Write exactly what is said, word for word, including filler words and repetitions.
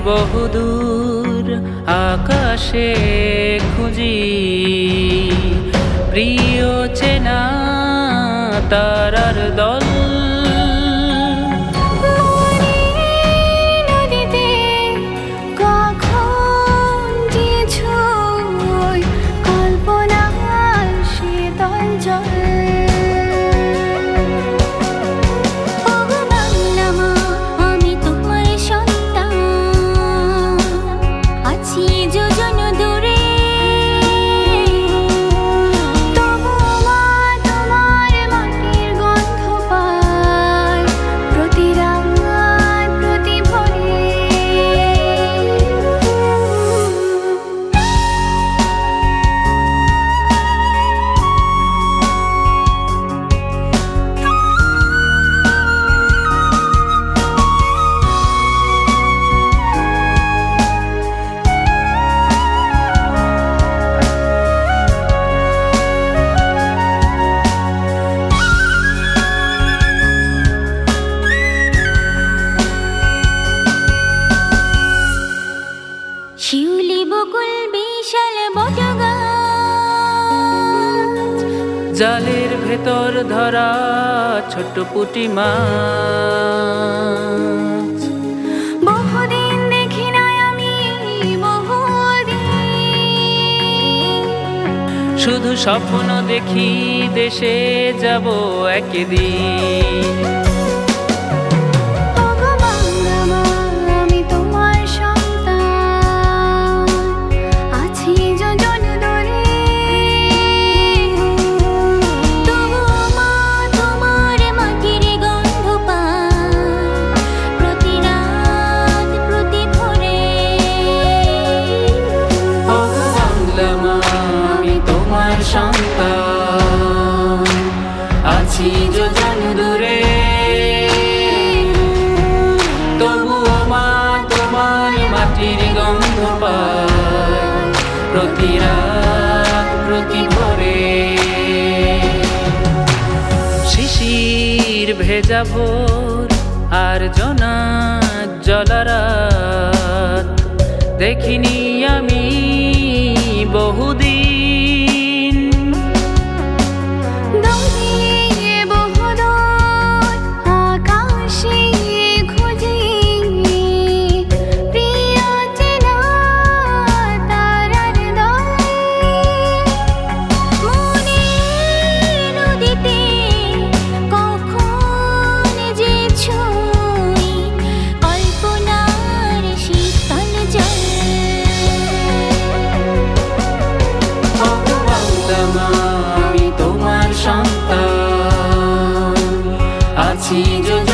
বহুদূর আকাশে খুঁজি প্রিয় চেনা তারার দল। শিউলি বকুল বিশাল বটগাছ, জালের ভেতর ধরা ছোট পুঁটি মাছ। বহুদিন দেখি নাই আমি বহুদিন, শুধু স্বপ্ন দেখি দেশে যাব একদিন। সন্তান আছি যোজন দূরে, তবুও মা তোমার মাটির গন্ধ পায় প্রতি রাত প্রতি ভোরে। শিশির ভেজা ভোর আর জোনাক জলা রাত দেখিনি আমি বহুদিন। আমি তোমার সন্তান আছি।